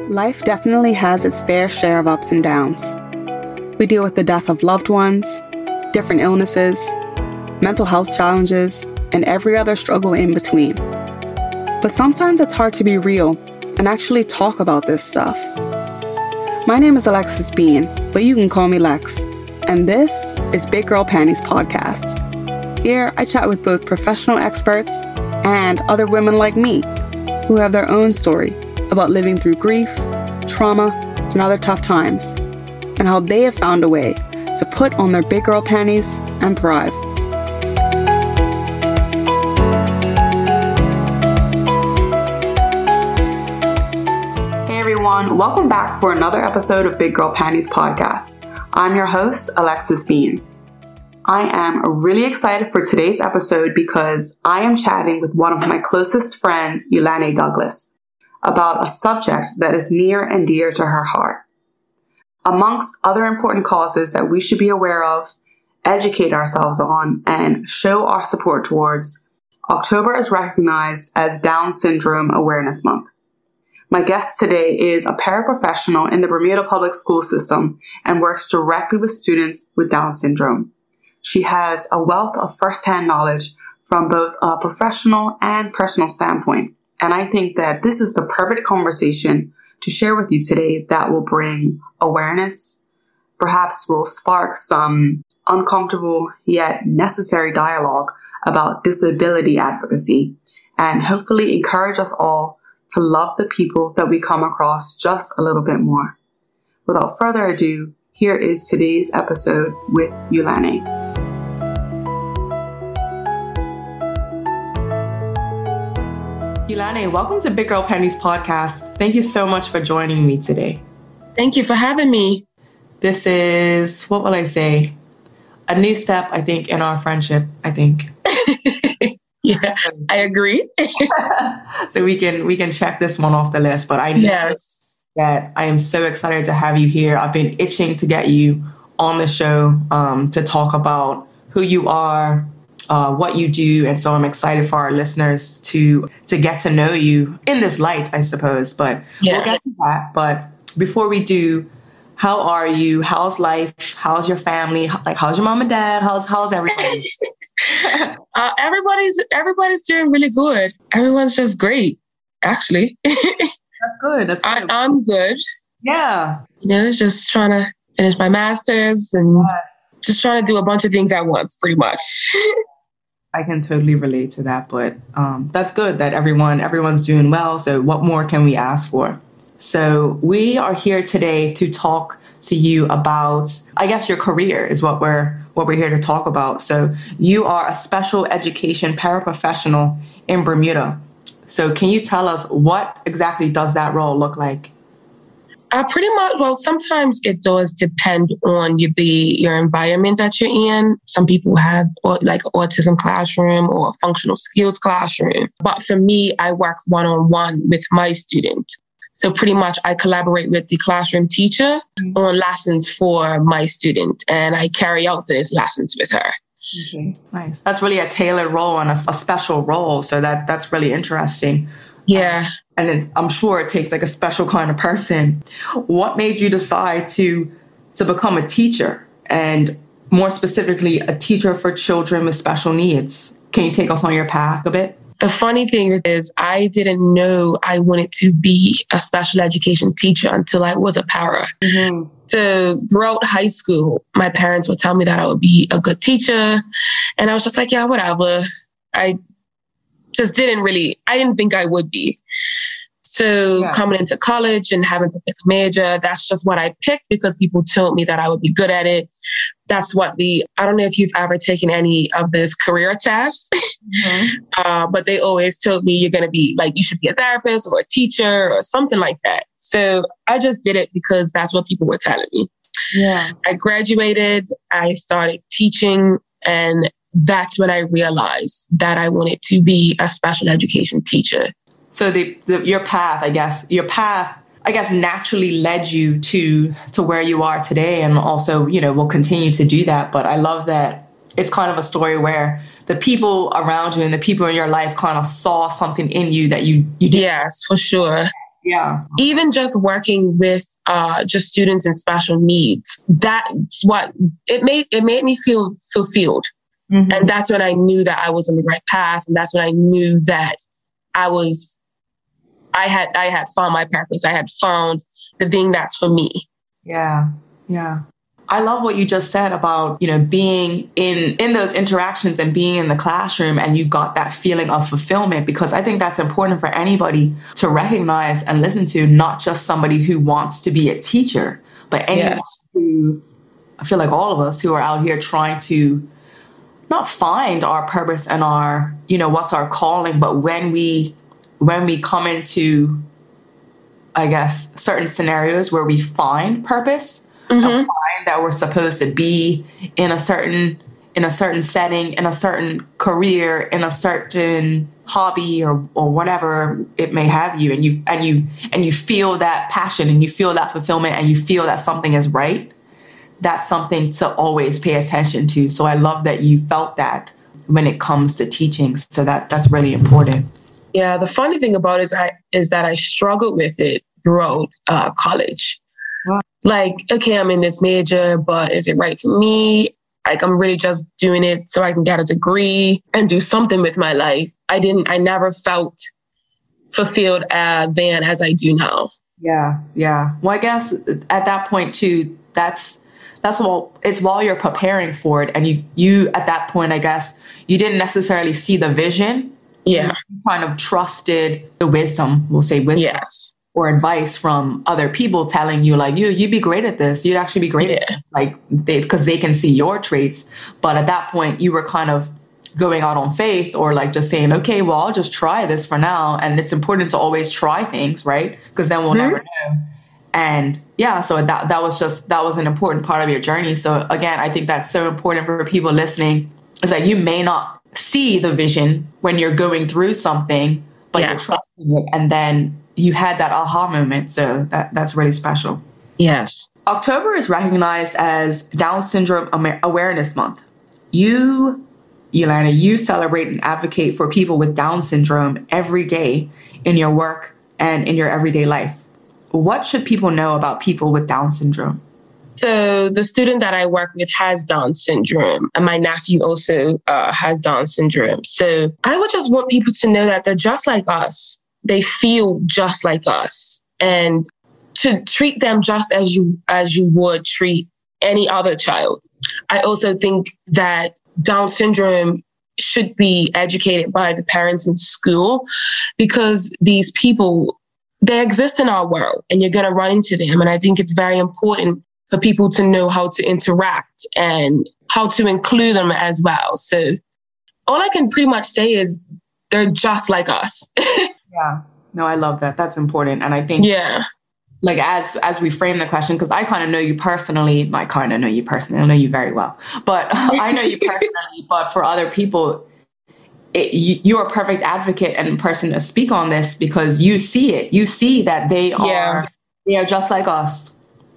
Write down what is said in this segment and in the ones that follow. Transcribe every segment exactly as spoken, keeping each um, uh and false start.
Life definitely has its fair share of ups and downs. We deal with the death of loved ones, different illnesses, mental health challenges, and every other struggle in between. But sometimes it's hard to be real and actually talk about this stuff. My name is Alexis Bean, but you can call me Lex, and this is Big Girl Panties Podcast. Here, I chat with both professional experts and other women like me who have their own story about living through grief, trauma, and other tough times, and how they have found a way to put on their big girl panties and thrive. Hey everyone, welcome back for another episode of Big Girl Panties Podcast. I'm your host, Alexis Bean. I am really excited for today's episode because I am chatting with one of my closest friends, Yulane Douglas, about a subject that is near and dear to her heart. Amongst other important causes that we should be aware of, educate ourselves on, and show our support towards, October is recognized as Down Syndrome Awareness Month. My guest today is a paraprofessional in the Bermuda Public School System and works directly with students with Down syndrome. She has a wealth of firsthand knowledge from both a professional and personal standpoint. And I think that this is the perfect conversation to share with you today that will bring awareness, perhaps will spark some uncomfortable yet necessary dialogue about disability advocacy, and hopefully encourage us all to love the people that we come across just a little bit more. Without further ado, here is today's episode with Yulane. Yulane, welcome to Big Girl Panties Podcast. Thank you so much for joining me today. Thank you for having me. This is, what will I say? A new step, I think, in our friendship, I think. Yeah, I agree. So we can we can check this one off the list, but I know yes. that I am so excited to have you here. I've been itching to get you on the show um, to talk about who you are, Uh, what you do. And so I'm excited for our listeners to to get to know you in this light, I suppose. But yeah. We'll get to that. But before we do, how are you? How's life? How's your family? Like, how's your mom and dad? How's how's everybody? uh, everybody's everybody's doing really good. Everyone's just great, actually. That's good. That's good. I, I'm good. Yeah. You know, just trying to finish my master's and yes. just trying to do a bunch of things at once, pretty much. I can totally relate to that, but um, that's good that everyone everyone's doing well. So what more can we ask for? So we are here today to talk to you about, I guess, your career is what we're what we're here to talk about. So you are a special education paraprofessional in Bermuda. So can you tell us what exactly does that role look like? Uh, pretty much, well, sometimes it does depend on you, the your environment that you're in. Some people have or, like autism classroom or functional skills classroom. But for me, I work one-on-one with my student. So pretty much I collaborate with the classroom teacher mm-hmm. on lessons for my student, and I carry out those lessons with her. Okay, nice. That's really a tailored role and a, a special role. So that that's really interesting. Yeah. And then I'm sure it takes like a special kind of person. What made you decide to to become a teacher, and more specifically, a teacher for children with special needs? Can you take us on your path a bit? The funny thing is I didn't know I wanted to be a special education teacher until I was a para. Mm-hmm. So throughout high school, my parents would tell me that I would be a good teacher. And I was just like, yeah, whatever. I just didn't really, I didn't think I would be. So yeah. Coming into college and having to pick a major, that's just what I picked because people told me that I would be good at it. That's what the, I don't know if you've ever taken any of those career tests, mm-hmm. uh, but they always told me you're going to be like, you should be a therapist or a teacher or something like that. So I just did it because that's what people were telling me. Yeah. I graduated, I started teaching, and that's when I realized that I wanted to be a special education teacher. So the, the your path, I guess, your path, I guess, naturally led you to to where you are today, and also, you know, will continue to do that. But I love that it's kind of a story where the people around you and the people in your life kind of saw something in you that you you did. Yes, for sure. Yeah. Even just working with uh, just students in special needs, that's what it made, it made me feel fulfilled. Mm-hmm. And that's when I knew that I was on the right path. And that's when I knew that I was, I had, I had found my purpose. I had found the thing that's for me. Yeah. Yeah. I love what you just said about, you know, being in, in those interactions and being in the classroom, and you got that feeling of fulfillment, because I think that's important for anybody to recognize and listen to, not just somebody who wants to be a teacher, but anyone yes. who, I feel like all of us who are out here trying to not find our purpose and our, you know, what's our calling, but when we, when we come into, I guess, certain scenarios where we find purpose, mm-hmm. and find that we're supposed to be in a certain in a certain setting, in a certain career, in a certain hobby, or or whatever it may have you, and you and you and you feel that passion, and you feel that fulfillment, and you feel that something is right. That's something to always pay attention to. So I love that you felt that when it comes to teaching. So that that's really important. Yeah, the funny thing about it is I is that I struggled with it throughout uh, college. Wow. Like, okay, I'm in this major, but is it right for me? Like, I'm really just doing it so I can get a degree and do something with my life. I didn't, I never felt fulfilled uh, then as I do now. Yeah, yeah. Well, I guess at that point too, that's that's while it's while you're preparing for it, and you you at that point, I guess you didn't necessarily see the vision. Yeah, you kind of trusted the wisdom. We'll say wisdom. Yes. Or advice from other people telling you, like, you, you'd be great at this. You'd actually be great yeah. at this. Like, they, because they can see your traits. But at that point, you were kind of going out on faith, or like just saying, okay, well, I'll just try this for now. And it's important to always try things, right? Because then we'll mm-hmm. never know. And yeah, so that, that was just, that was an important part of your journey. So again, I think that's so important for people listening, is that you may not see the vision when you're going through something, but yeah. you're trusting it. And then you had that aha moment. So that, that's really special. Yes. October is recognized as Down Syndrome Awareness Month. You, Yolanda, you celebrate and advocate for people with Down syndrome every day in your work and in your everyday life. What should people know about people with Down syndrome? So the student that I work with has Down syndrome, and my nephew also uh, has Down syndrome. So I would just want people to know that they're just like us. They feel just like us, and to treat them just as you as you would treat any other child. I also think that Down syndrome should be educated by the parents in school, because these people, they exist in our world, and you're going to run into them. And I think it's very important for people to know how to interact and how to include them as well. So all I can pretty much say is they're just like us. Yeah, no, I love that. That's important. And I think, yeah, like as as we frame the question, because I kind of know you personally, I kind of know you personally, I know you very well, but I know you personally, but for other people, it, you, you're a perfect advocate and person to speak on this, because you see it. You see that they are, yeah. they are just like us.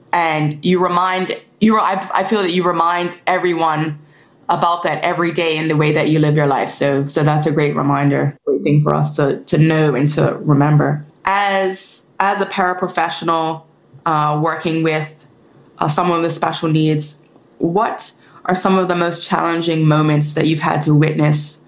And you remind, you. I, I feel that you remind everyone about that every day in the way that you live your life. So so that's a great reminder, great thing for us to, to know and to remember. As, as a paraprofessional uh, working with uh, someone with special needs, what are some of the most challenging moments that you've had to witness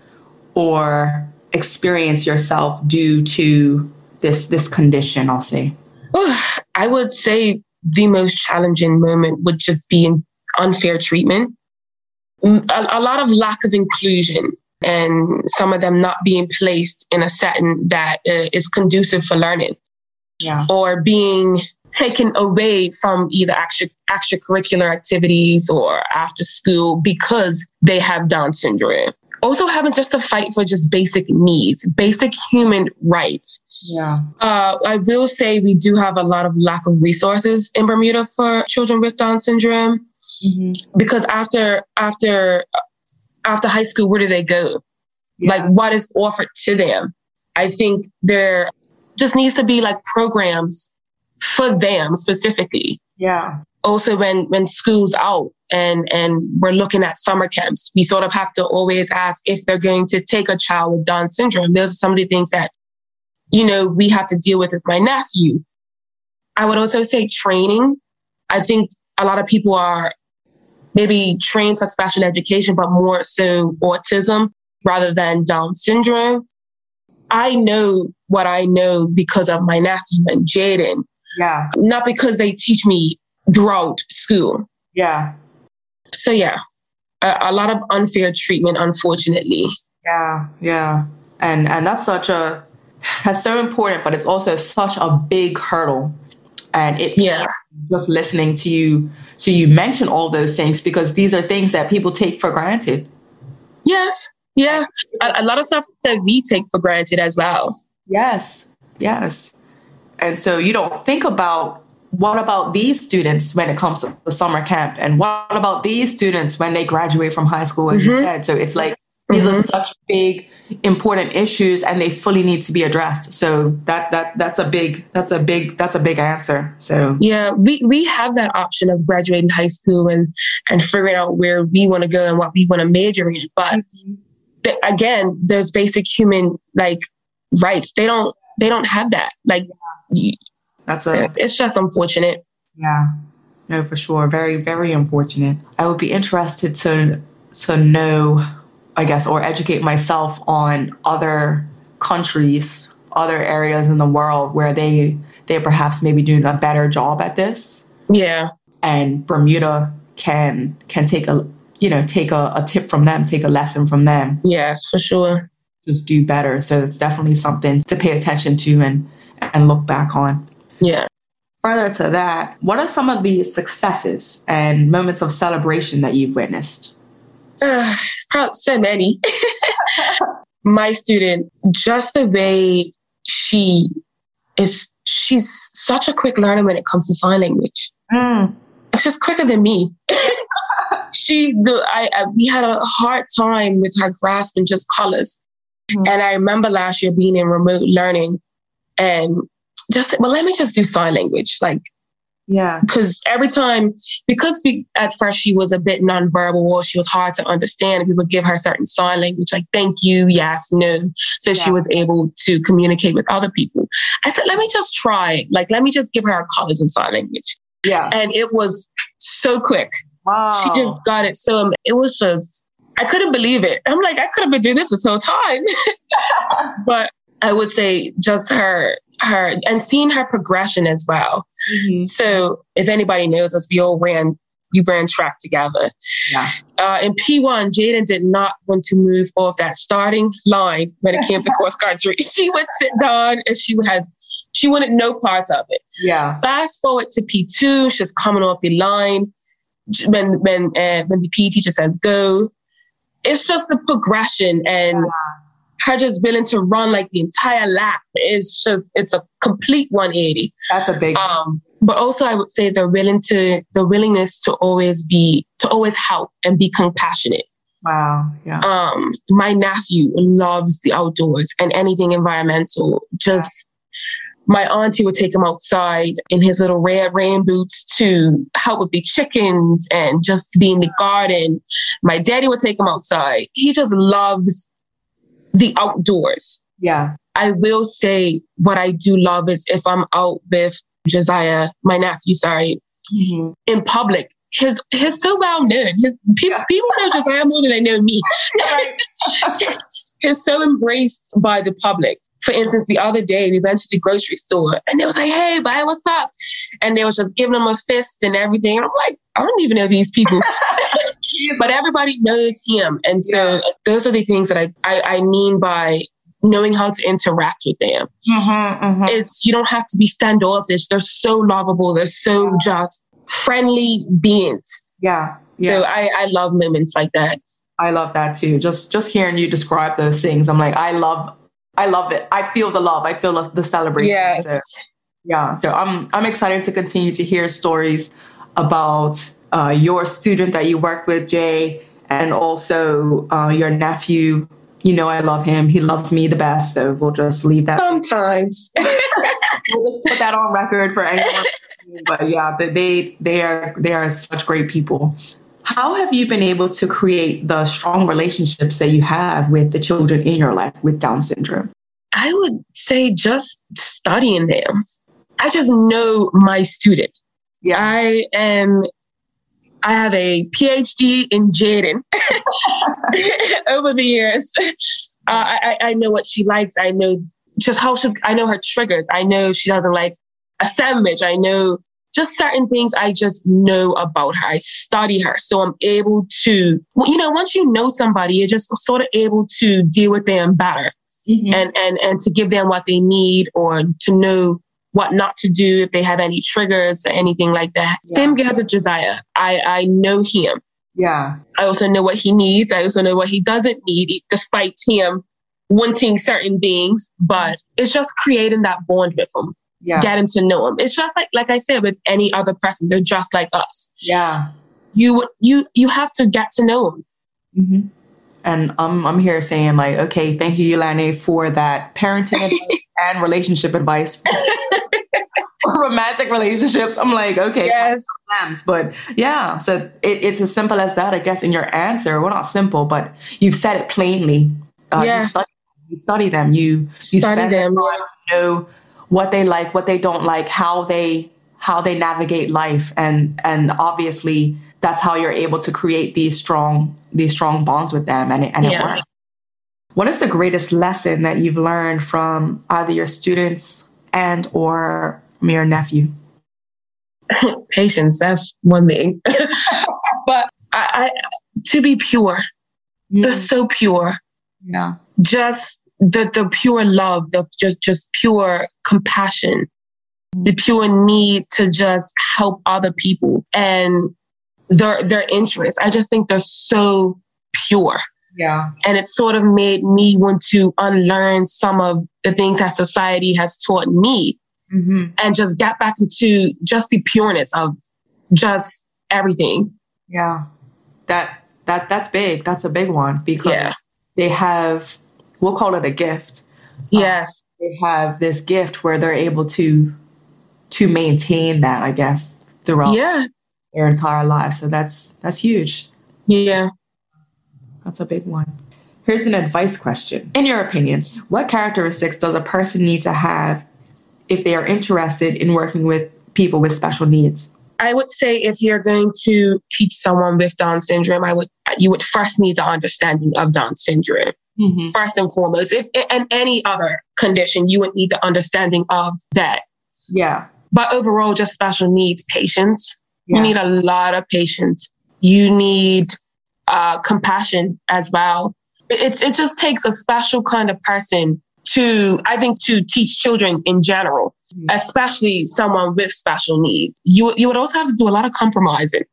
or experience yourself due to this, this condition, I'll say? Oh, I would say the most challenging moment would just be unfair treatment. A, a lot of lack of inclusion, and some of them not being placed in a setting that uh, is conducive for learning. Yeah. Or being taken away from either extra, extracurricular activities or after school because they have Down syndrome. Also having just to fight for just basic needs, basic human rights. Yeah. Uh, I will say we do have a lot of lack of resources in Bermuda for children with Down syndrome. Mm-hmm. Because after after after high school, where do they go? Yeah. Like, what is offered to them? I think there just needs to be like programs for them specifically. Yeah. Also, when when school's out and and we're looking at summer camps, we sort of have to always ask if they're going to take a child with Down syndrome. Those are some of the things that you know, we have to deal with with my nephew. I would also say training. I think a lot of people are maybe trained for special education, but more so autism rather than Down syndrome. I know what I know because of my nephew and Jaden. Yeah. Not because they teach me throughout school. Yeah. So yeah, a, a lot of unfair treatment, unfortunately. Yeah. Yeah. And and that's such a, that's so important, but it's also such a big hurdle. And it, yeah, just listening to you, to you mention all those things, because these are things that people take for granted. Yes. Yeah. A, a lot of stuff that we take for granted as well. Yes. Yes. And so you don't think about, what about these students when it comes to the summer camp? And what about these students when they graduate from high school, as mm-hmm. you said? So it's like, these mm-hmm. are such big, important issues, and they fully need to be addressed. So that that that's a big that's a big that's a big answer. So yeah, we, we have that option of graduating high school and and figuring out where we want to go and what we want to major in. But mm-hmm. th- again, there's basic human like rights. They don't they don't have that. Like you, that's a it's just unfortunate. Yeah, no, for sure, very very unfortunate. I would be interested to to know, I guess, or educate myself on other countries, other areas in the world where they they perhaps maybe doing a better job at this. Yeah. And Bermuda can can take a you know take a, a tip from them, take a lesson from them. Yes, for sure. Just do better. So it's definitely something to pay attention to and and look back on. Yeah. Further to that, what are some of the successes and moments of celebration that you've witnessed? Uh, so many. My student, just the way she is, she's such a quick learner when it comes to sign language. Mm. She's quicker than me. she, the, I, I, we had a hard time with her grasping just colors. Mm. And I remember last year being in remote learning and just, well, let me just do sign language. Like, yeah. Because every time, because we, at first she was a bit nonverbal or she was hard to understand, and we would give her certain sign language like thank you, yes, no. So yeah. she was able to communicate with other people. I said, let me just try. Like, let me just give her colors in sign language. Yeah. And it was so quick. Wow. She just got it. So it was just, I couldn't believe it. I'm like, I could have been doing this this whole time. But I would say just her, her, and seeing her progression as well. Mm-hmm. So if anybody knows us, we all ran, we ran track together. Yeah. Uh, in P one, Jaden did not want to move off that starting line when it came to cross country. She would sit down and she had, she wanted no parts of it. Yeah. Fast forward to P two, she's coming off the line when when uh, when the P E teacher says go. It's just the progression and. Yeah. Her just willing to run like the entire lap is just, it's a complete one eighty. That's a big um But also I would say they're willing to, the willingness to always be, to always help and be compassionate. Wow. Yeah. Um, my nephew loves the outdoors and anything environmental. Just yeah. My auntie would take him outside in his little red rain boots to help with the chickens and just be in the garden. My daddy would take him outside. He just loves the outdoors. Yeah. I will say what I do love is if I'm out with Josiah, my nephew, sorry, mm-hmm. in public, his he's so well known. His, people, yeah. people know Josiah more than they know me. He's so embraced by the public. For instance, the other day we went to the grocery store and they was like, hey, bye, what's up? And they was just giving him a fist and everything. And I'm like, I don't even know these people. But everybody knows him. And so yeah. those are the things that I, I, I mean by knowing how to interact with them. Mm-hmm, mm-hmm. It's, you don't have to be standoffish. They're so lovable. They're so yeah. just friendly beings. Yeah. yeah. So I, I love moments like that. I love that too. Just, just hearing you describe those things. I'm like, I love, I love it. I feel the love. I feel the celebration. Yes. So, yeah. So I'm, I'm excited to continue to hear stories about uh, your student that you worked with, Jay, and also uh, your nephew. You know, I love him. He loves me the best. So we'll just leave that. Sometimes. We'll just put that on record for anyone. But yeah, they they are they are such great people. How have you been able to create the strong relationships that you have with the children in your life with Down syndrome? I would say just studying them. I just know my student. Yeah. I am, I have a P H D in Jaden over the years. Uh, I, I know what she likes. I know just how she's, I know her triggers. I know she doesn't like a sandwich. I know just certain things I just know about her. I study her. So I'm able to, you know, once you know somebody, you're just sort of able to deal with them better. Mm-hmm. And, and, and to give them what they need or to know what not to do if they have any triggers or anything like that. Yeah. Same goes with Josiah. I, I know him. Yeah. I also know what he needs. I also know what he doesn't need, despite him wanting certain things. But it's just creating that bond with him. Yeah. Getting to know him. It's just like, like I said, with any other person, they're just like us. Yeah. You, you, you have to get to know them. Mm-hmm. And I'm I'm here saying like, okay, thank you, Yolani, for that parenting advice and relationship advice. For romantic relationships, I'm like, okay, yes. Plans. But yeah, so it, it's as simple as that, I guess, in your answer. Well, not simple, but you've said it plainly. Uh, yeah. You study, you study them. You you study them yeah. to know what they like, what they don't like, how they how they navigate life, and and obviously that's how you're able to create these strong these strong bonds with them, and it, and yeah. it works. What is the greatest lesson that you've learned from either your students and or from your nephew? Patience, that's one thing. But I, I to be pure, mm. they're so pure. Yeah, just the the pure love, the just just pure compassion, the pure need to just help other people and their their interests. I just think they're so pure. Yeah. And it sort of made me want to unlearn some of the things that society has taught me, mm-hmm. and just get back into just the pureness of just everything. Yeah. That that that's big. That's a big one because yeah. they have, we'll call it a gift. Yes. Um, they have this gift where they're able to to maintain that, I guess, throughout yeah. their entire lives. So that's that's huge. Yeah. That's a big one. Here's an advice question. In your opinions, what characteristics does a person need to have if they are interested in working with people with special needs? I would say if you're going to teach someone with Down syndrome, I would you would first need the understanding of Down syndrome. Mm-hmm. First and foremost. If and any other condition, you would need the understanding of that. Yeah. But overall, just special needs patience. Yeah. You need a lot of patience. You need uh, compassion as well. It's it just takes a special kind of person to, I think, to teach children in general, mm-hmm. especially someone with special needs. You you would also have to do a lot of compromising.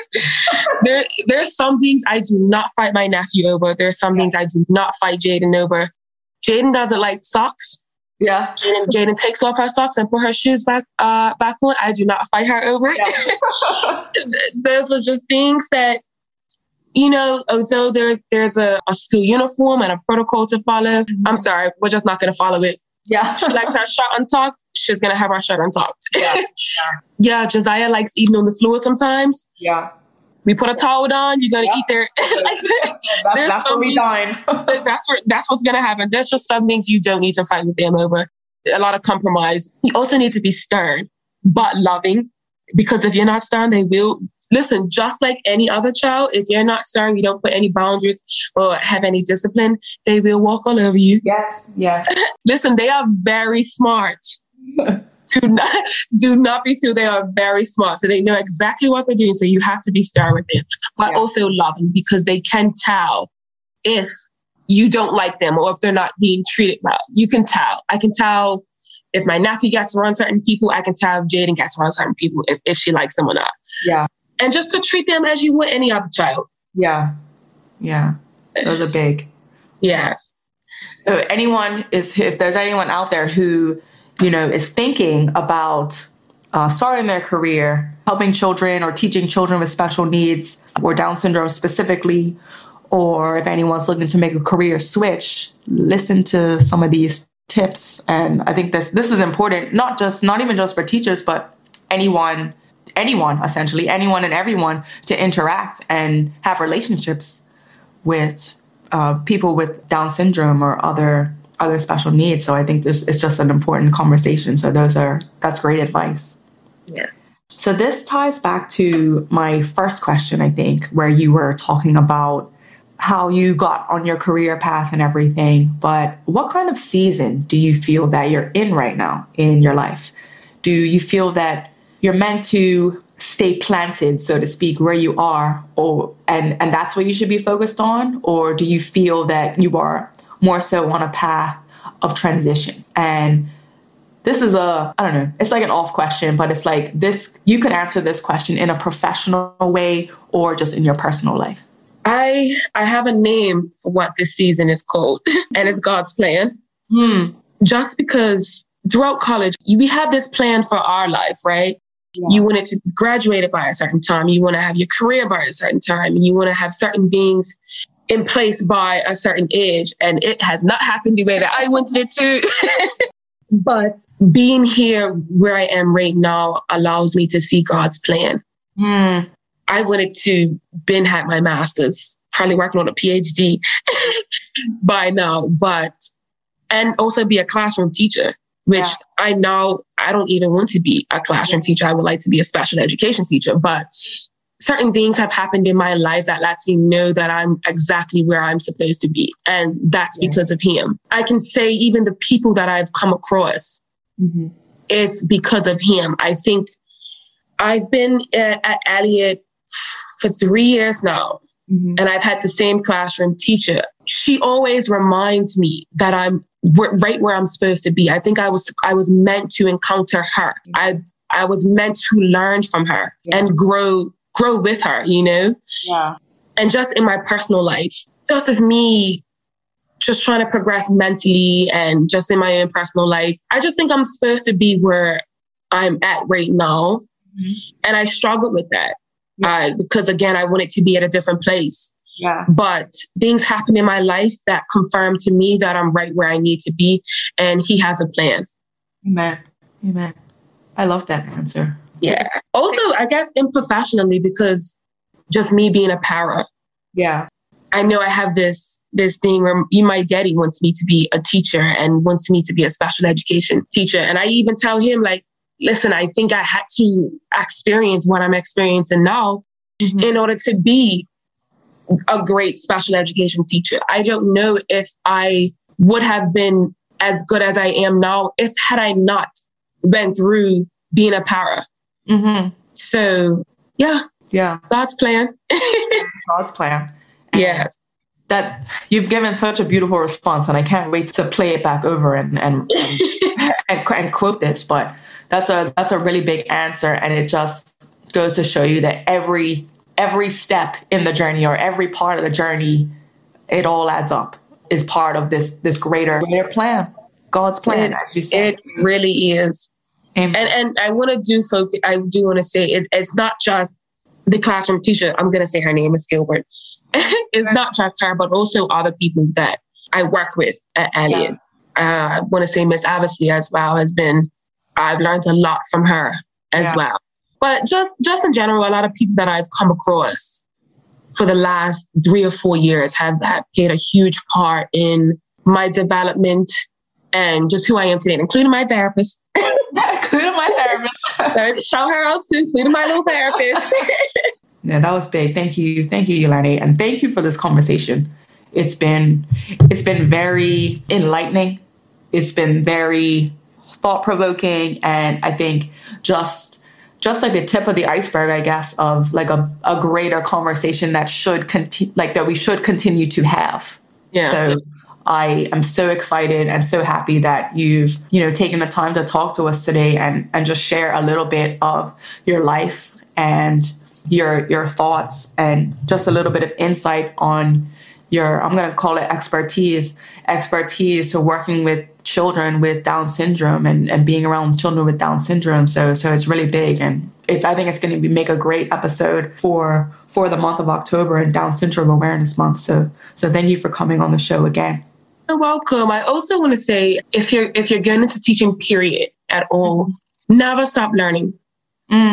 there there's some things I do not fight my nephew over. There's some yeah. things I do not fight Jaden over. Jaden doesn't like socks. Yeah. Jaden, Jaden takes off her socks and put her shoes back uh, back on. I do not fight her over it. Yeah. Those are just things that, you know, although there's there's a, a school uniform and a protocol to follow, mm-hmm. I'm sorry, we're just not going to follow it. Yeah. She likes her shirt untucked. She's going to have her shirt untucked. Yeah. yeah. Yeah, Josiah likes eating on the floor sometimes. Yeah. We put a towel on, you're going to yeah. eat there. Like, that's that's what we dine. that's, what, that's what's going to happen. There's just some things you don't need to fight with them over. A lot of compromise. You also need to be stern, but loving. Because if you're not stern, they will... Listen, just like any other child, if you're not stern, you don't put any boundaries or have any discipline, they will walk all over you. Yes, yes. Listen, they are very smart. do not do not be fooled. They are very smart. So they know exactly what they're doing. So you have to be stern with them, but yeah. also loving, because they can tell if you don't like them or if they're not being treated well. You can tell. I can tell if my nephew gets around certain people. I can tell if Jaden gets around certain people, if, if she likes them or not. Yeah. And just to treat them as you would any other child. Yeah. Yeah. Those are big. Yes. So anyone is, if there's anyone out there who, you know, is thinking about uh, starting their career, helping children or teaching children with special needs or Down syndrome specifically, or if anyone's looking to make a career switch, listen to some of these tips. And I think this, this is important, not just, not even just for teachers, but anyone anyone, essentially, anyone and everyone to interact and have relationships with uh, people with Down syndrome or other other special needs. So I think this is just an important conversation. So those are, that's great advice. Yeah. So this ties back to my first question, I think, where you were talking about how you got on your career path and everything. But what kind of season do you feel that you're in right now in your life? Do you feel that you're meant to stay planted, so to speak, where you are, or and, and that's what you should be focused on? Or do you feel that you are more so on a path of transition? And this is a, I don't know, it's like an off question, but it's like this, you can answer this question in a professional way or just in your personal life. I I have a name for what this season is called, and it's God's plan. Mm. Just because throughout college, we have this plan for our life, right? Yeah. You wanted to graduate by a certain time. You want to have your career by a certain time. You want to have certain things in place by a certain age. And it has not happened the way that I wanted it to. But being here where I am right now allows me to see God's plan. Mm. I wanted to been had my master's, probably working on a P H D by now, but, and also be a classroom teacher, which yeah. I know I don't even want to be a classroom teacher. I would like to be a special education teacher, but certain things have happened in my life that lets me know that I'm exactly where I'm supposed to be. And that's yes. because of him. I can say even the people that I've come across mm-hmm. is because of him. I think I've been at, at Elliott for three years now, mm-hmm. and I've had the same classroom teacher. She always reminds me that I'm right where I'm supposed to be. I think I was I was meant to encounter her. I I was meant to learn from her yeah. and grow grow with her, you know? Yeah. And just in my personal life, just of me just trying to progress mentally and just in my own personal life, I just think I'm supposed to be where I'm at right now. Mm-hmm. And I struggled with that yeah. uh, because, again, I wanted to be at a different place. Yeah. But things happen in my life that confirm to me that I'm right where I need to be. And he has a plan. Amen. Amen. I love that answer. Yeah. Also, I guess unprofessionally, because just me being a para. Yeah. I know I have this this thing where my daddy wants me to be a teacher and wants me to be a special education teacher. And I even tell him, like, listen, I think I had to experience what I'm experiencing now mm-hmm. in order to be a great special education teacher. I don't know if I would have been as good as I am now if had I not been through being a para. Mm-hmm. So, yeah. Yeah. God's plan. God's plan. And yes. That you've given such a beautiful response, and I can't wait to play it back over and and, and, and, and quote this. But that's a that's a really big answer, and it just goes to show you that every every step in the journey or every part of the journey, it all adds up, is part of this this greater greater plan, God's plan, it, as you said. It really is. Amen. And and I want to do focus. I do want to say it, it's not just the classroom teacher. I'm going to say her name is Gilbert. It's not just her, but also other people that I work with at Elliott. Yeah. Uh, I want to say Miss Avicii as well has been. I've learned a lot from her as yeah. well. But just just in general, a lot of people that I've come across for the last three or four years have, have played a huge part in my development and just who I am today, including my therapist. Including my therapist. So shout her out too, including my little therapist. Yeah, that was big. Thank you. Thank you, Yolande. And thank you for this conversation. It's been it's been very enlightening. It's been very thought-provoking. And I think just just like the tip of the iceberg, I guess, of like a, a greater conversation that should continue, like that we should continue to have. Yeah. So I am so excited and so happy that you've, you know, taken the time to talk to us today and, and just share a little bit of your life and your your thoughts and just a little bit of insight on your, I'm going to call it expertise, expertise to working with children with Down syndrome and, and being around children with Down syndrome. So so it's really big. And it's I think it's going to be make a great episode for for the month of October and Down Syndrome Awareness Month. So so thank you for coming on the show again. You're welcome. I also want to say, if you're if you're going into teaching, period, at all, never stop learning. Mm.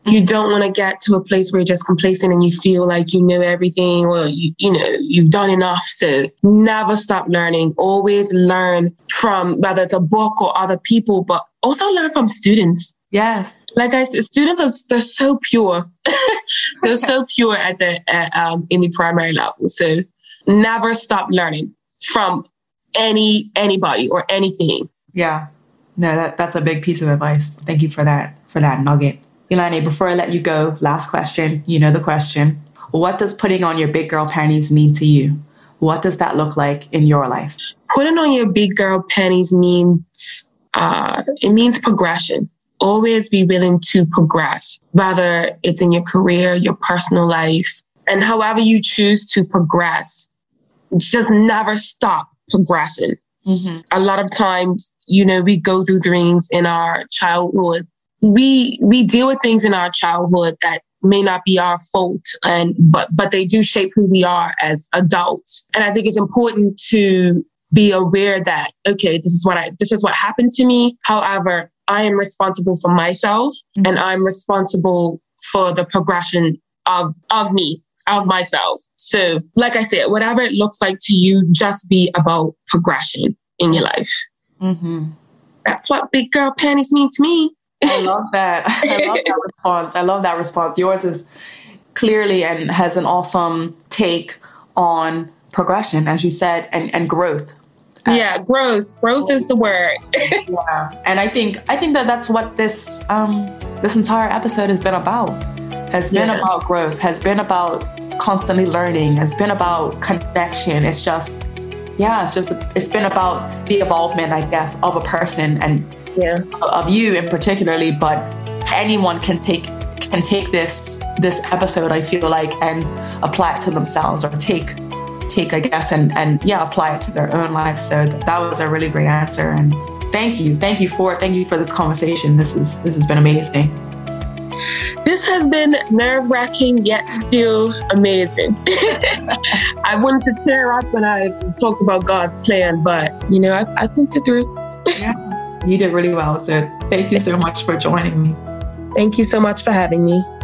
You don't want to get to a place where you're just complacent and you feel like you know everything or, you, you know, you've done enough. So never stop learning. Always learn from whether it's a book or other people, but also learn from students. Yes. Like I said, students are they're so pure. They're so pure at the at, um, in the primary level. So never stop learning from any anybody or anything. Yeah. No, that, that's a big piece of advice. Thank you for that, for that nugget. Ilani, before I let you go, last question. You know the question. What does putting on your big girl panties mean to you? What does that look like in your life? Putting on your big girl panties means, uh, it means progression. Always be willing to progress, whether it's in your career, your personal life, and however you choose to progress. Just never stop progressing. Mm-hmm. A lot of times, you know, we go through things in our childhood. We we deal with things in our childhood that may not be our fault, and but but they do shape who we are as adults. And I think it's important to be aware that, okay, this is what I this is what happened to me. However, I am responsible for myself, mm-hmm. and I'm responsible for the progression of of me, of myself. So, like I said, whatever it looks like to you, just be about progression in your life. Mm-hmm. That's what big girl panties mean to me. I love that. I love that response. I love that response. Yours is clearly and has an awesome take on progression, as you said, and, and growth. Yeah, growth. Growth is the word. Yeah, and I think I think that that's what this um, this entire episode has been about. Has been yeah. about growth. Has been about constantly learning. Has been about connection. It's just, yeah, it's just it's been about the evolvement, I guess, of a person and. Yeah. Of you in particularly, but anyone can take can take this this episode, I feel like, and apply it to themselves, or take take I guess and and yeah apply it to their own life. So that was a really great answer, and thank you thank you for thank you for this conversation. This is this has been amazing. This has been nerve-wracking yet still amazing. I wanted to tear up when I talked about God's plan, but you know I, I pulled it through. Yeah. You did really well. So thank you so much for joining me. Thank you so much for having me.